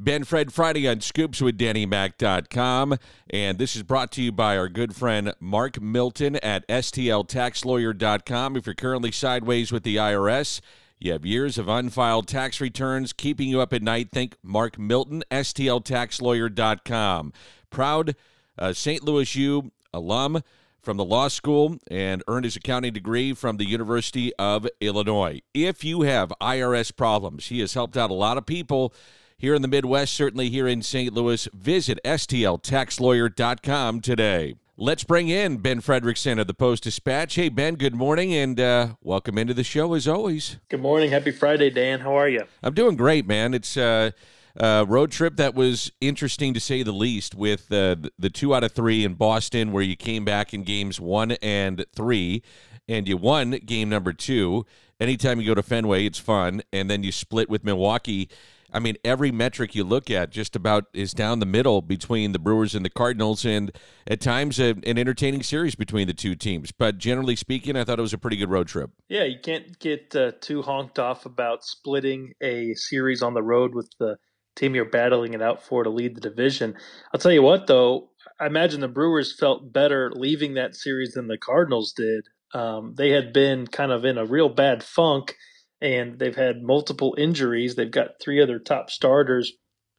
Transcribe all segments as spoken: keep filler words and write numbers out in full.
Ben Fred Friday on Scoops with Danny Mac dot com, and this is brought to you by our good friend Mark Milton at S T L tax lawyer dot com. If you're currently sideways with the I R S, you have years of unfiled tax returns keeping you up at night, think Mark Milton, S T L tax lawyer dot com. Proud uh, Saint Louis U alum from the law school and earned his accounting degree from the University of Illinois. If you have I R S problems, he has helped out a lot of people here in the Midwest, certainly here in Saint Louis. Visit S T L tax lawyer dot com today. Let's bring in Ben Frederickson of the Post-Dispatch. Hey, Ben, good morning, and uh, welcome into the show as always. Good morning. Happy Friday, Dan. How are you? I'm doing great, man. It's uh, a road trip that was interesting to say the least, with uh, the two out of three in Boston, where you came back in games one and three, and you won game number two. Anytime you go to Fenway, it's fun, and then you split with Milwaukee. I mean, every metric you look at just about is down the middle between the Brewers and the Cardinals, and at times a, an entertaining series between the two teams. But generally speaking, I thought it was a pretty good road trip. Yeah, you can't get uh, too honked off about splitting a series on the road with the team you're battling it out for to lead the division. I'll tell you what, though, I imagine the Brewers felt better leaving that series than the Cardinals did. Um, they had been kind of in a real bad funk, and they've had multiple injuries. They've got three other top starters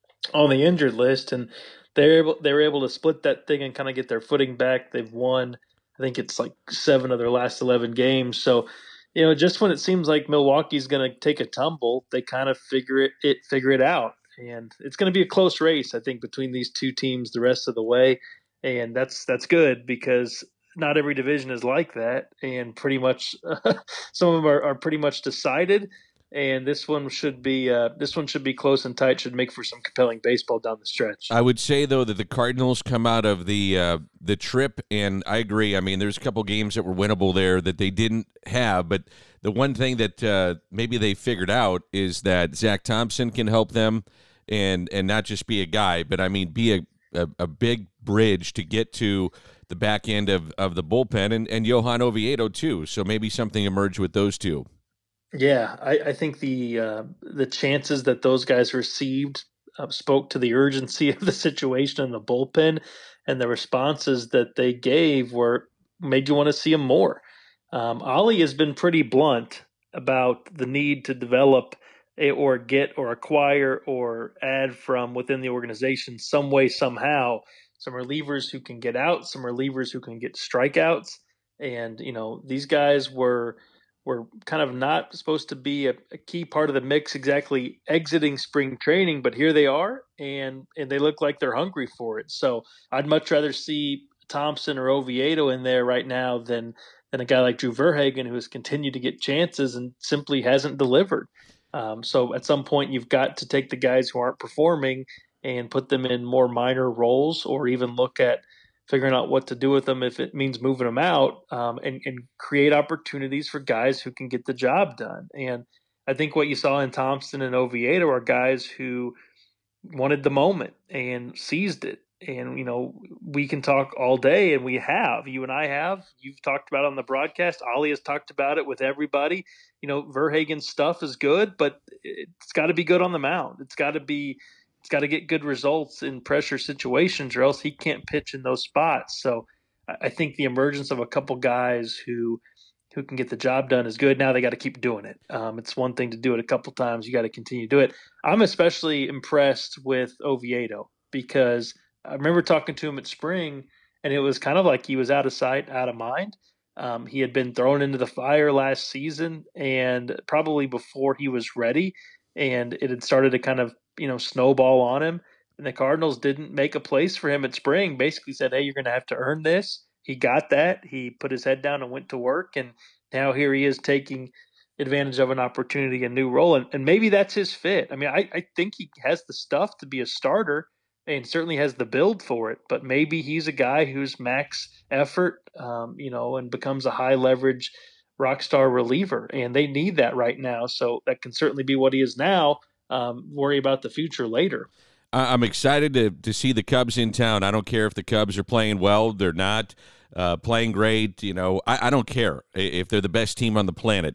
on the injured list, and they're able they were able to split that thing and kind of get their footing back. They've won, I think it's like seven of their last eleven games. So, you know, just when it seems like Milwaukee's going to take a tumble, they kind of figure it, it figure it out, and it's going to be a close race, I think, between these two teams the rest of the way, and that's that's good because not every division is like that, and pretty much uh, some of them are, are pretty much decided. And this one should be uh, this one should be close and tight. Should make for some compelling baseball down the stretch. I would say though that the Cardinals come out of the uh, the trip, and I agree. I mean, there's a couple games that were winnable there that they didn't have, but the one thing that uh, maybe they figured out is that Zach Thompson can help them, and and not just be a guy, but I mean be a a, a big bridge to get to the back end of, of the bullpen, and, and Johan Oviedo too. So maybe something emerged with those two. Yeah, I, I think the uh, the chances that those guys received uh, spoke to the urgency of the situation in the bullpen, and the responses that they gave were made you want to see them more. Um, Ollie has been pretty blunt about the need to develop a, or get or acquire or add from within the organization some way, somehow. Some relievers who can get out, some relievers who can get strikeouts. And, you know, these guys were were kind of not supposed to be a, a key part of the mix exactly exiting spring training, but here they are, and and they look like they're hungry for it. So I'd much rather see Thompson or Oviedo in there right now than than a guy like Drew Verhagen, who has continued to get chances and simply hasn't delivered. Um, so at some point, you've got to take the guys who aren't performing and put them in more minor roles, or even look at figuring out what to do with them if it means moving them out, um, and, and create opportunities for guys who can get the job done. And I think what you saw in Thompson and Oviedo are guys who wanted the moment and seized it. And, you know, we can talk all day, and we have. You and I have. You've talked about it on the broadcast. Ollie has talked about it with everybody. You know, Verhagen's stuff is good, but it's got to be good on the mound. It's got to be It's got to get good results in pressure situations, or else he can't pitch in those spots. So I think the emergence of a couple guys who who can get the job done is good. Now they got to keep doing it. Um, it's one thing to do it a couple times. You got to continue to do it. I'm especially impressed with Oviedo because I remember talking to him at spring, and it was kind of like he was out of sight, out of mind. Um, he had been thrown into the fire last season, and probably before he was ready, and it had started to kind of you know, snowball on him. And the Cardinals didn't make a place for him at spring, basically said, hey, you're going to have to earn this. He got that. He put his head down and went to work. And now here he is taking advantage of an opportunity, a new role. And, and maybe that's his fit. I mean, I, I think he has the stuff to be a starter and certainly has the build for it. But maybe he's a guy who's max effort, um, you know, and becomes a high leverage rock star reliever. And they need that right now. So that can certainly be what he is now. Um, worry about the future later. I'm excited to to see the Cubs in town. I don't care if the Cubs are playing well, they're not uh, playing great. You know, I, I don't care if they're the best team on the planet.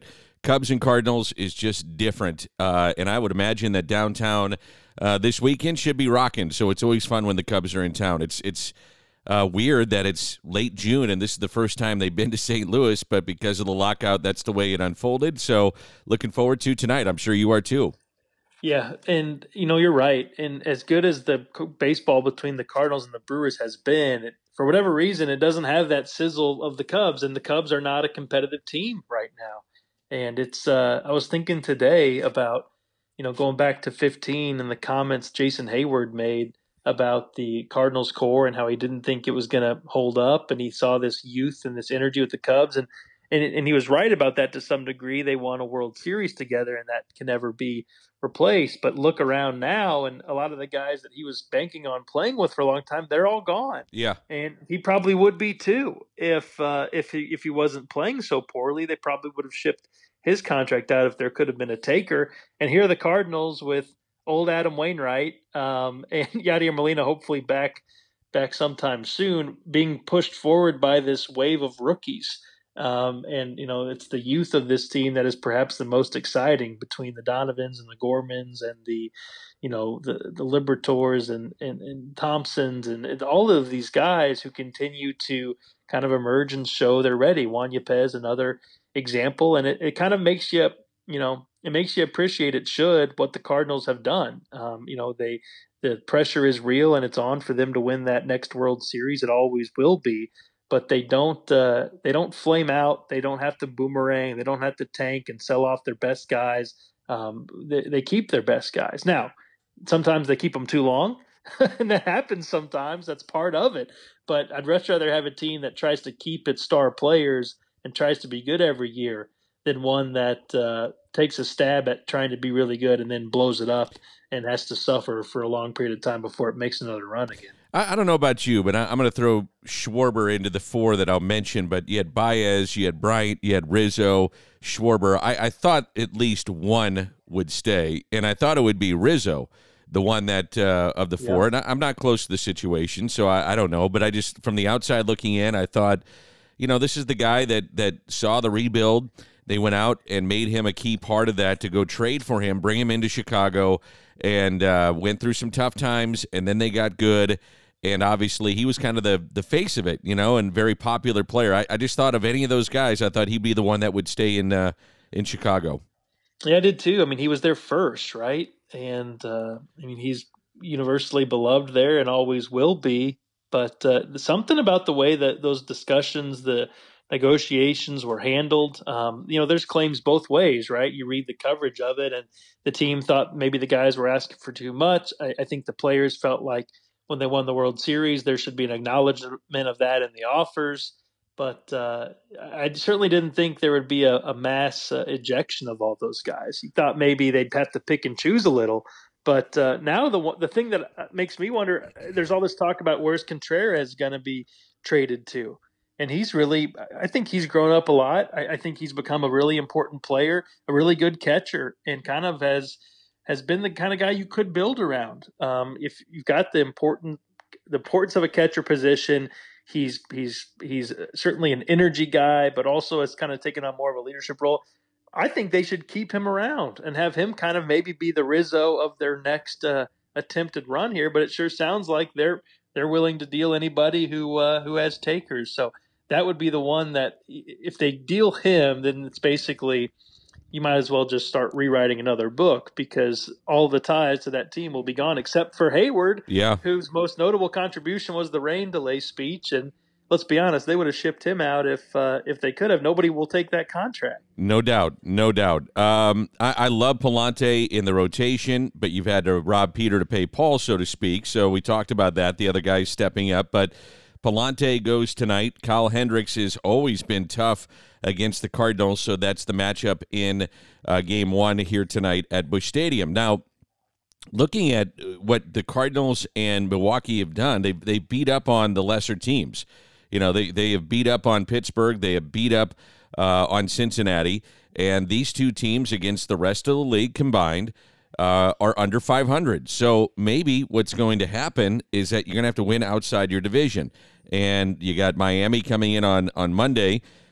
Cubs and Cardinals is just different, uh, and I would imagine that downtown uh, this weekend should be rocking. So it's always fun when the Cubs are in town. It's it's uh, weird that it's late June and this is the first time they've been to Saint Louis, but because of the lockout, that's the way it unfolded. So looking forward to tonight. I'm sure you are too. Yeah, and you know, you're right. And as good as the baseball between the Cardinals and the Brewers has been, it, for whatever reason, it doesn't have that sizzle of the Cubs, and the Cubs are not a competitive team right now. And it's uh, I was thinking today about, you know, going back to fifteen and the comments Jason Hayward made about the Cardinals core and how he didn't think it was going to hold up, and he saw this youth and this energy with the Cubs, and and and he was right about that to some degree. They won a World Series together, and that can never be replaced. But look around now, and a lot of the guys that he was banking on playing with for a long time, they're all gone. Yeah, and he probably would be too if uh, if he if he wasn't playing so poorly. They probably would have shipped his contract out if there could have been a taker. And here are the Cardinals with old Adam Wainwright um, and Yadier Molina, hopefully back back sometime soon, being pushed forward by this wave of rookies. Um, and, you know, it's the youth of this team that is perhaps the most exciting between the Donovans and the Gormans and the, you know, the, the Liberators and, and, and Thompsons and, and all of these guys who continue to kind of emerge and show they're ready. Juan Yepez, another example. And it, it kind of makes you, you know, it makes you appreciate, it should, what the Cardinals have done. Um, you know, they, the pressure is real and it's on for them to win that next World Series. It always will be. But they don't uh, they don't flame out. They don't have to boomerang. They don't have to tank and sell off their best guys. Um, they, they keep their best guys. Now, sometimes they keep them too long, and that happens sometimes. That's part of it. But I'd much rather have a team that tries to keep its star players and tries to be good every year than one that uh, takes a stab at trying to be really good and then blows it up and has to suffer for a long period of time before it makes another run again. I, I don't know about you, but I, I'm going to throw Schwarber into the four that I'll mention. But you had Baez, you had Bryant, you had Rizzo, Schwarber. I, I thought at least one would stay, and I thought it would be Rizzo, the one that uh, of the four. Yeah. And I, I'm not close to the situation, so I, I don't know. But I just, from the outside looking in, I thought, you know, this is the guy that that saw the rebuild. They went out and made him a key part of that to go trade for him, bring him into Chicago, and uh, went through some tough times, and then they got good. And obviously he was kind of the, the face of it, you know, and very popular player. I, I just thought of any of those guys, I thought he'd be the one that would stay in uh, in Chicago. Yeah, I did too. I mean, he was there first, right? And, uh, I mean, he's universally beloved there and always will be. But uh, something about the way that those discussions, the negotiations were handled. Um, you know, there's claims both ways, right? You read the coverage of it, and the team thought maybe the guys were asking for too much. I, I think the players felt like when they won the World Series, there should be an acknowledgement of that in the offers. But uh, I certainly didn't think there would be a, a mass uh, ejection of all those guys. You thought maybe they'd have to pick and choose a little. But uh, now the the thing that makes me wonder, there's all this talk about where's Contreras going to be traded to. And he's really, I think he's grown up a lot. I, I think he's become a really important player, a really good catcher, and kind of has has been the kind of guy you could build around. Um, if you've got the important the importance of a catcher position, he's he's he's certainly an energy guy, but also has kind of taken on more of a leadership role. I think they should keep him around and have him kind of maybe be the Rizzo of their next uh, attempted run here. But it sure sounds like they're they're willing to deal anybody who uh, who has takers. So that would be the one that if they deal him, then it's basically you might as well just start rewriting another book because all the ties to that team will be gone except for Hayward, yeah, whose most notable contribution was the rain delay speech. And let's be honest, they would have shipped him out if uh, if they could have. Nobody will take that contract. No doubt, no doubt. Um, I, I love Pallante in the rotation, but you've had to rob Peter to pay Paul, so to speak. So we talked about that. The other guy's stepping up, but Pallante goes tonight. Kyle Hendricks has always been tough against the Cardinals, so that's the matchup in uh, game one here tonight at Busch Stadium. Now, looking at what the Cardinals and Milwaukee have done, they they beat up on the lesser teams. You know, they, they have beat up on Pittsburgh. They have beat up uh, on Cincinnati. And these two teams against the rest of the league combined uh, are under five hundred. So maybe what's going to happen is that you're going to have to win outside your division. And you got Miami coming in on, on Monday.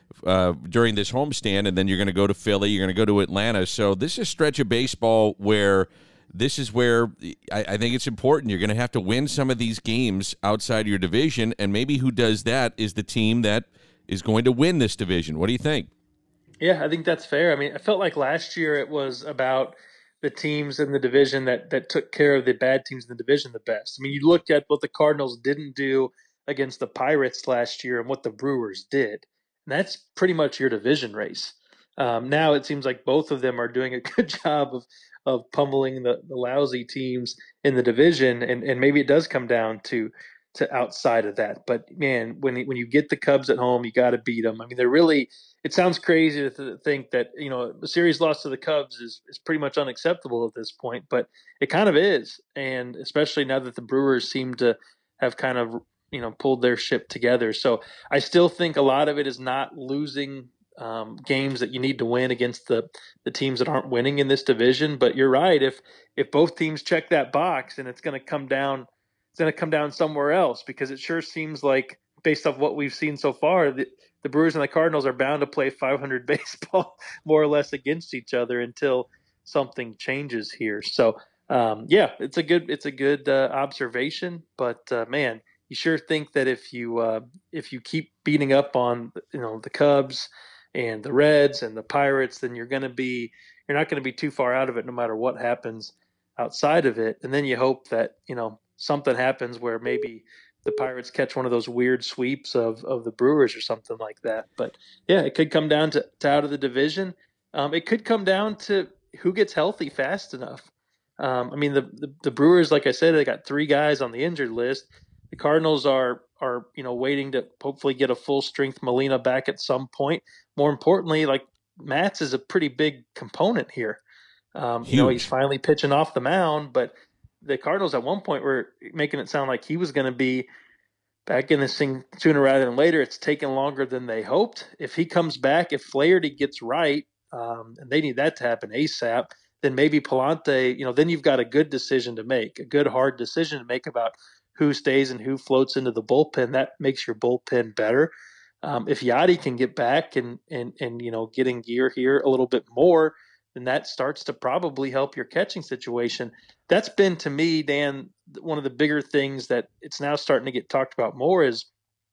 uh, during this homestand, and then you're going to go to Philly, you're going to go to Atlanta. So this is a stretch of baseball where this is where I, I think it's important. You're going to have to win some of these games outside your division, and maybe who does that is the team that is going to win this division. What do you think? Yeah, I think that's fair. I mean, I felt like last year it was about the teams in the division that that took care of the bad teams in the division the best. I mean, you looked at what the Cardinals didn't do against the Pirates last year and what the Brewers did. And that's pretty much your division race. Um, now it seems like both of them are doing a good job of of pummeling the, the lousy teams in the division, and, and maybe it does come down to to outside of that. But man, when when you get the Cubs at home, you got to beat them. I mean, they're really. It sounds crazy to th- think that you know a series loss to the Cubs is is pretty much unacceptable at this point, but it kind of is, and especially now that the Brewers seem to have kind of you know pulled their ship together. So I still think a lot of it is not losing um, games that you need to win against the the teams that aren't winning in this division. But you're right. If if both teams check that box, and it's going to come down, it's going to come down somewhere else because it sure seems like based off what we've seen so far, the, the Brewers and the Cardinals are bound to play five hundred baseball more or less against each other until something changes here. So um, yeah, it's a good it's a good uh, observation. But uh, man, you sure think that if you uh, if you keep beating up on you know the Cubs and the Reds and the Pirates, then you're going to be you're not going to be too far out of it, no matter what happens outside of it. And then you hope that you know something happens where maybe the Pirates catch one of those weird sweeps of, of the Brewers or something like that. But yeah, it could come down to, to out of the division. Um, it could come down to who gets healthy fast enough. Um, I mean, the, the the Brewers, like I said, they got three guys on the injured list. The Cardinals are are you know waiting to hopefully get a full strength Molina back at some point. More importantly, like Matz is a pretty big component here. Um, you know, he's finally pitching off the mound, but the Cardinals at one point were making it sound like he was going to be back in this thing sooner rather than later. It's taken longer than they hoped. If he comes back, if Flaherty gets right, um, and they need that to happen ASAP, then maybe Palante, you know, then you've got a good decision to make, a good hard decision to make about who stays and who floats into the bullpen. That makes your bullpen better. Um, if Yachty can get back and and and you know get in gear here a little bit more, then that starts to probably help your catching situation. That's been, to me, Dan, one of the bigger things that it's now starting to get talked about more is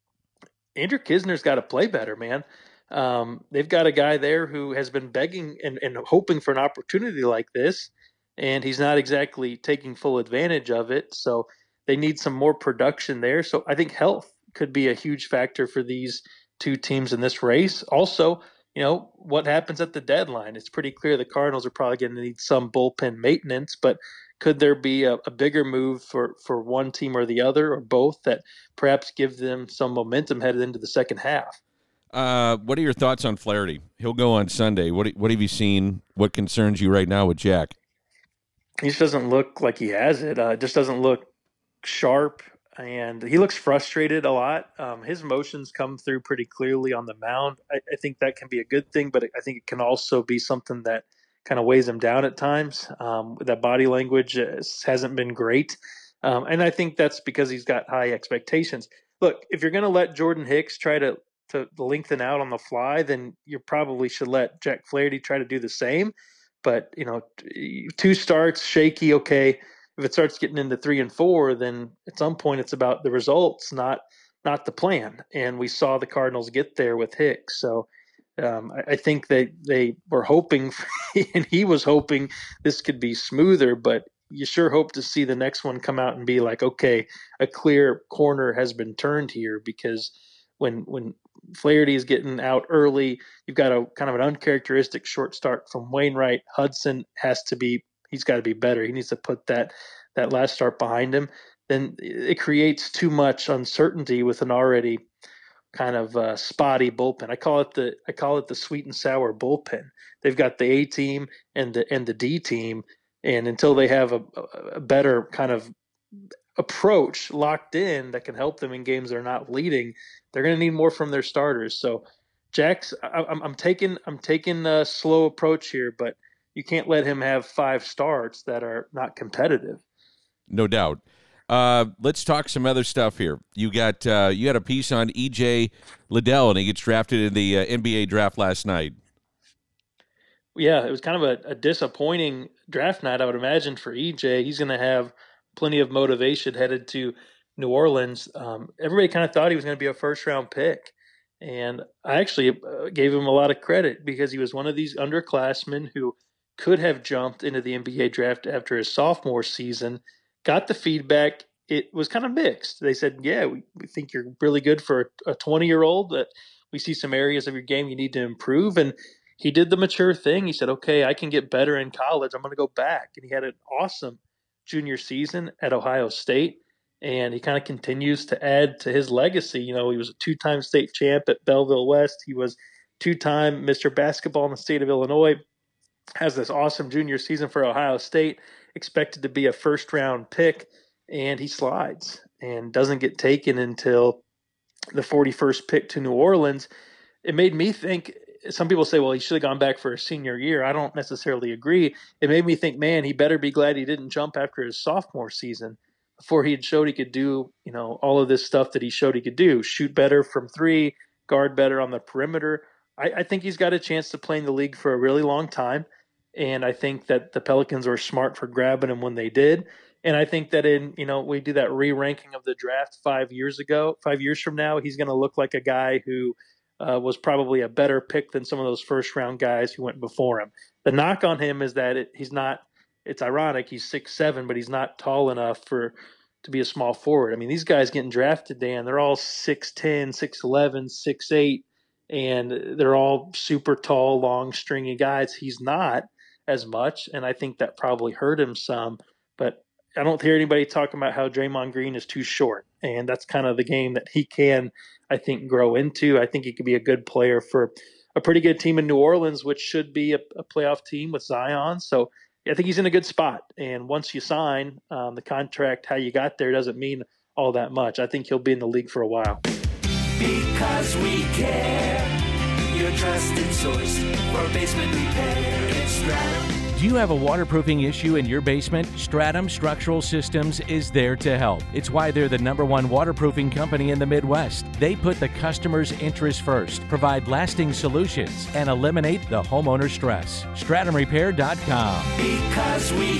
Andrew Kisner's got to play better, man. Um, they've got a guy there who has been begging and, and hoping for an opportunity like this, and he's not exactly taking full advantage of it. So they need some more production there. So I think health could be a huge factor for these two teams in this race. Also, you know, what happens at the deadline? It's pretty clear the Cardinals are probably going to need some bullpen maintenance, but could there be a, a bigger move for, for one team or the other or both that perhaps give them some momentum headed into the second half? Uh, what are your thoughts on Flaherty? He'll go on Sunday. What what have you seen? What concerns you right now with Jack? He just doesn't look like he has it. Uh, just doesn't look sharp. And he looks frustrated a lot. Um, his emotions come through pretty clearly on the mound. I, I think that can be a good thing, but I think it can also be something that kind of weighs him down at times. Um, that body language is, hasn't been great. Um, and I think that's because he's got high expectations. Look, if you're going to let Jordan Hicks try to, to lengthen out on the fly, then you probably should let Jack Flaherty try to do the same. But, you know, two starts, shaky, okay. If it starts getting into three and four, then at some point it's about the results, not not the plan. And we saw the Cardinals get there with Hicks. So um, I, I think they they were hoping, for, and he was hoping this could be smoother. But you sure hope to see the next one come out and be like, okay, a clear corner has been turned here. Because when when Flaherty is getting out early, you've got a kind of an uncharacteristic short start from Wainwright. Hudson has to be. He's got to be better. He needs to put that that last start behind him. Then it creates too much uncertainty with an already kind of uh, spotty bullpen. I call it the I call it the sweet and sour bullpen. They've got the A team and the and the D team, and until they have a, a better kind of approach locked in that can help them in games they're not leading, they're going to need more from their starters. So, Jack's, I, I'm, I'm taking I'm taking a slow approach here, but you can't let him have five starts that are not competitive. No doubt. Uh, let's talk some other stuff here. You got uh, you had a piece on E J Liddell, and he gets drafted in the uh, N B A draft last night. Yeah, it was kind of a, a disappointing draft night, I would imagine, for E J. He's going to have plenty of motivation headed to New Orleans. Um, everybody kind of thought he was going to be a first round pick. And I actually uh, gave him a lot of credit because he was one of these underclassmen who could have jumped into the N B A draft after his sophomore season, got the feedback. It was kind of mixed. They said, yeah, we, we think you're really good for a twenty-year-old, but we see some areas of your game you need to improve. And he did the mature thing. He said, okay, I can get better in college. I'm going to go back. And he had an awesome junior season at Ohio State. And he kind of continues to add to his legacy. You know, he was a two-time state champ at Belleville West. He was two-time Mister Basketball in the state of Illinois. Has this awesome junior season for Ohio State, expected to be a first-round pick, and he slides and doesn't get taken until the forty-first pick to New Orleans. It made me think, some people say, well, he should have gone back for his senior year. I don't necessarily agree. It made me think, man, he better be glad he didn't jump after his sophomore season before he had showed he could do, you know, all of this stuff that he showed he could do, shoot better from three, guard better on the perimeter. I, I think he's got a chance to play in the league for a really long time. And I think that the Pelicans were smart for grabbing him when they did. And I think that in, you know, we do that re-ranking of the draft five years ago, five years from now, he's going to look like a guy who uh, was probably a better pick than some of those first round guys who went before him. The knock on him is that it, he's not, it's ironic, he's six seven, but he's not tall enough for to be a small forward. I mean, these guys getting drafted, Dan, they're all six ten, six eleven, six eight, and they're all super tall, long, stringy guys. He's not as much, and I think that probably hurt him some. But I don't hear anybody talking about how Draymond Green is too short, and that's kind of the game that he can, I think, grow into. I think he could be a good player for a pretty good team in New Orleans, which should be a, a playoff team with Zion. So I think he's in a good spot. And once you sign um, the contract, how you got there doesn't mean all that much. I think he'll be in the league for a while. Because we care, your trusted source for basement repair. It's Stratum. Do you have a waterproofing issue in your basement? Stratum Structural Systems is there to help. It's why they're the number one waterproofing company in the Midwest. They put the customer's interest first, provide lasting solutions, and eliminate the homeowner stress. stratum repair dot com. Because we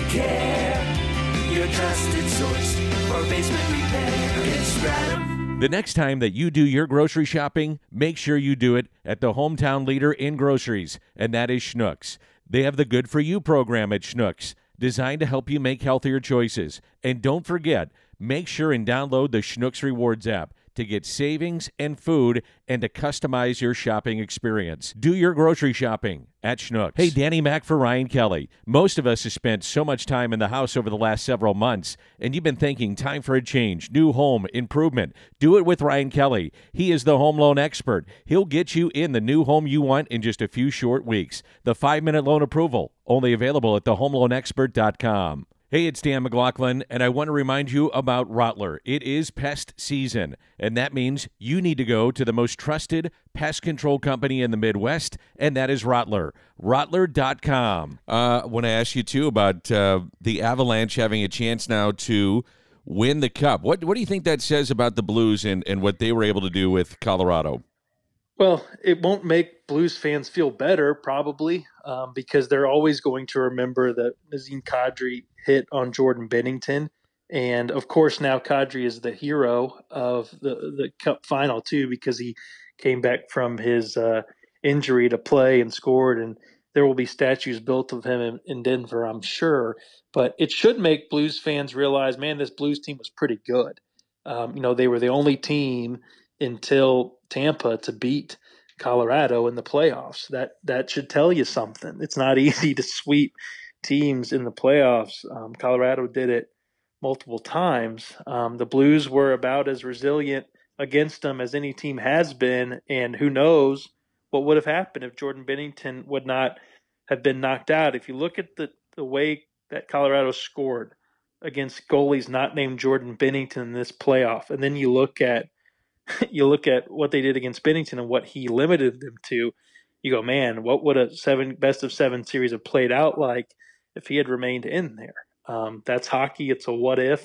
care, your trusted source for basement repair. It's Stratum. The next time that you do your grocery shopping, make sure you do it at the hometown leader in groceries, and that is Schnucks. They have the Good For You program at Schnucks, designed to help you make healthier choices. And don't forget, make sure and download the Schnucks Rewards app to get savings and food and to customize your shopping experience. Do your grocery shopping at Schnucks. Hey, Danny Mac for Ryan Kelly. Most of us have spent so much time in the house over the last several months, and you've been thinking, time for a change, new home, improvement. Do it with Ryan Kelly. He is the home loan expert. He'll get you in the new home you want in just a few short weeks. The five-minute loan approval, only available at the home loan expert dot com. Hey, it's Dan McLaughlin, and I want to remind you about Rottler. It is pest season, and that means you need to go to the most trusted pest control company in the Midwest, and that is Rottler. Rottler dot com. Uh, I want to ask you, too, about uh, the Avalanche having a chance now to win the Cup. What what do you think that says about the Blues and, and what they were able to do with Colorado? Well, it won't make Blues fans feel better, probably, um, because they're always going to remember that Nazem Kadri hit on Jordan Binnington. And, of course, now Kadri is the hero of the, the Cup final, too, because he came back from his uh, injury to play and scored. And there will be statues built of him in, in Denver, I'm sure. But it should make Blues fans realize, man, this Blues team was pretty good. Um, you know, they were the only team until Tampa to beat Colorado in the playoffs. That that should tell you something. It's not easy to sweep teams in the playoffs. Um, Colorado did it multiple times. Um, the Blues were about as resilient against them as any team has been, and who knows what would have happened if Jordan Binnington would not have been knocked out. If you look at the, the way that Colorado scored against goalies not named Jordan Binnington in this playoff, and then you look at you look at what they did against Binnington and what he limited them to, you go, man, what would a seven best of seven series have played out like if he had remained in there? Um, that's hockey. It's a what if.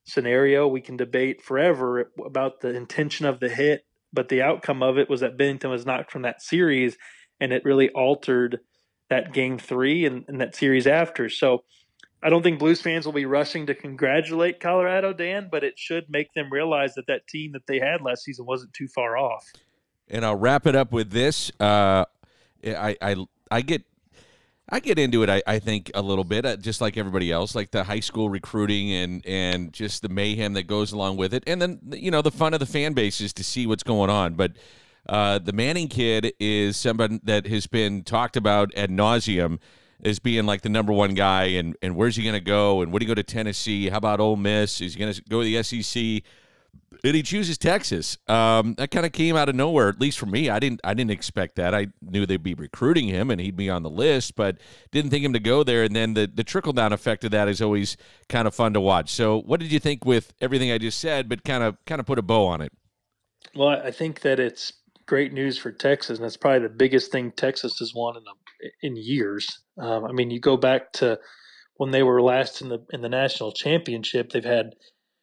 scenario. We can debate forever about the intention of the hit, but the outcome of it was that Binnington was knocked from that series, and it really altered that game three and, and that series after. So I don't think Blues fans will be rushing to congratulate Colorado, Dan, but it should make them realize that that team that they had last season wasn't too far off. And I'll wrap it up with this. Uh, I, I I get I get into it, I, I think, a little bit, uh, just like everybody else, like the high school recruiting and, and just the mayhem that goes along with it. And then, you know, the fun of the fan base is to see what's going on. But uh, the Manning kid is somebody that has been talked about ad nauseum as being like the number one guy, and, and where's he going to go, and would he go to Tennessee? How about Ole Miss? Is he going to go to the S E C? And he chooses Texas. Um, that kind of came out of nowhere, at least for me. I didn't I didn't expect that. I knew they'd be recruiting him and he'd be on the list, but didn't think him to go there. And then the, the trickle-down effect of that is always kind of fun to watch. So what did you think with everything I just said, but kind of kind of put a bow on it? Well, I think that it's great news for Texas, and it's probably the biggest thing Texas has won in a, in years. Um, I mean, you go back to when they were last in the in the national championship. They've had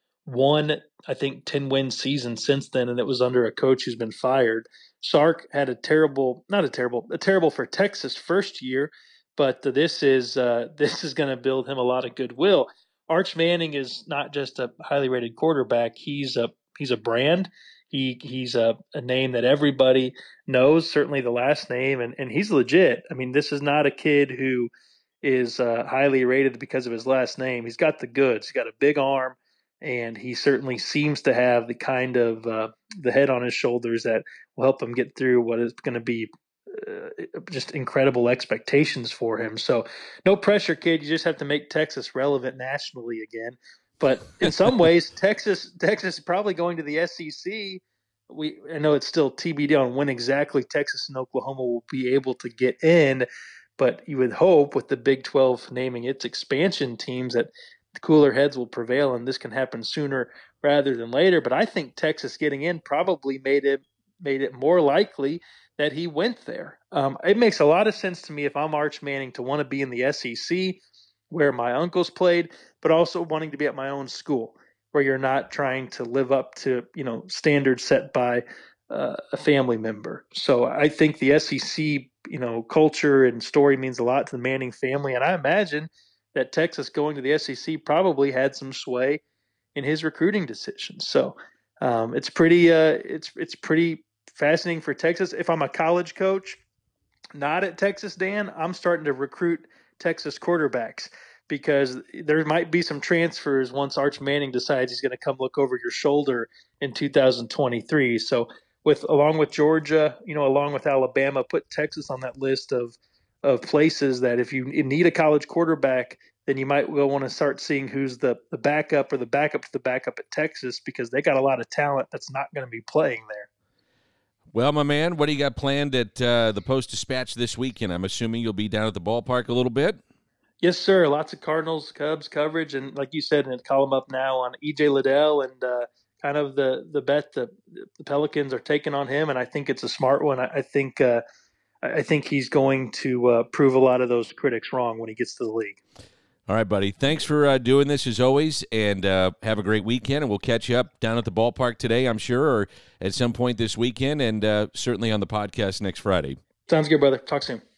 one, I think, ten-win season since then, and it was under a coach who's been fired. Sark had a terrible, not a terrible, a terrible for Texas first year, but this is uh, this is going to build him a lot of goodwill. Arch Manning is not just a highly rated quarterback; he's a he's a brand. He he's a, a name that everybody knows, certainly the last name, and, and he's legit. I mean, this is not a kid who is uh, highly rated because of his last name. He's got the goods. He's got a big arm, and he certainly seems to have the kind of uh, the head on his shoulders that will help him get through what is going to be uh, just incredible expectations for him. So no pressure, kid. You just have to make Texas relevant nationally again. But in some ways, Texas Texas is probably going to the S E C. We I know it's still T B D on when exactly Texas and Oklahoma will be able to get in, but you would hope with the Big twelve naming its expansion teams that the cooler heads will prevail and this can happen sooner rather than later. But I think Texas getting in probably made it made it more likely that he went there. Um, it makes a lot of sense to me if I'm Arch Manning to want to be in the S E C where my uncles played, but also wanting to be at my own school where you're not trying to live up to, you know, standards set by uh, a family member. So I think the S E C, you know, culture and story means a lot to the Manning family. And I imagine that Texas going to the S E C probably had some sway in his recruiting decisions. So um, it's pretty, uh, it's, it's pretty fascinating for Texas. If I'm a college coach, not at Texas, Dan, I'm starting to recruit Texas quarterbacks because there might be some transfers once Arch Manning decides he's going to come look over your shoulder in two thousand twenty-three. So with along with Georgia, you know, along with Alabama, put Texas on that list of of places that if you need a college quarterback, then you might well want to start seeing who's the, the backup or the backup to the backup at Texas because they got a lot of talent that's not going to be playing there. Well, my man, what do you got planned at uh, the Post-Dispatch this weekend? I'm assuming you'll be down at the ballpark a little bit? Yes, sir. Lots of Cardinals, Cubs coverage, and like you said, and call them up now on E J Liddell and uh, kind of the, the bet the, the Pelicans are taking on him, and I think it's a smart one. I, I think uh, I think he's going to uh, prove a lot of those critics wrong when he gets to the league. All right, buddy. Thanks for uh, doing this as always, and uh, have a great weekend. And we'll catch you up down at the ballpark today, I'm sure, or at some point this weekend, and uh, certainly on the podcast next Friday. Sounds good, brother. Talk soon.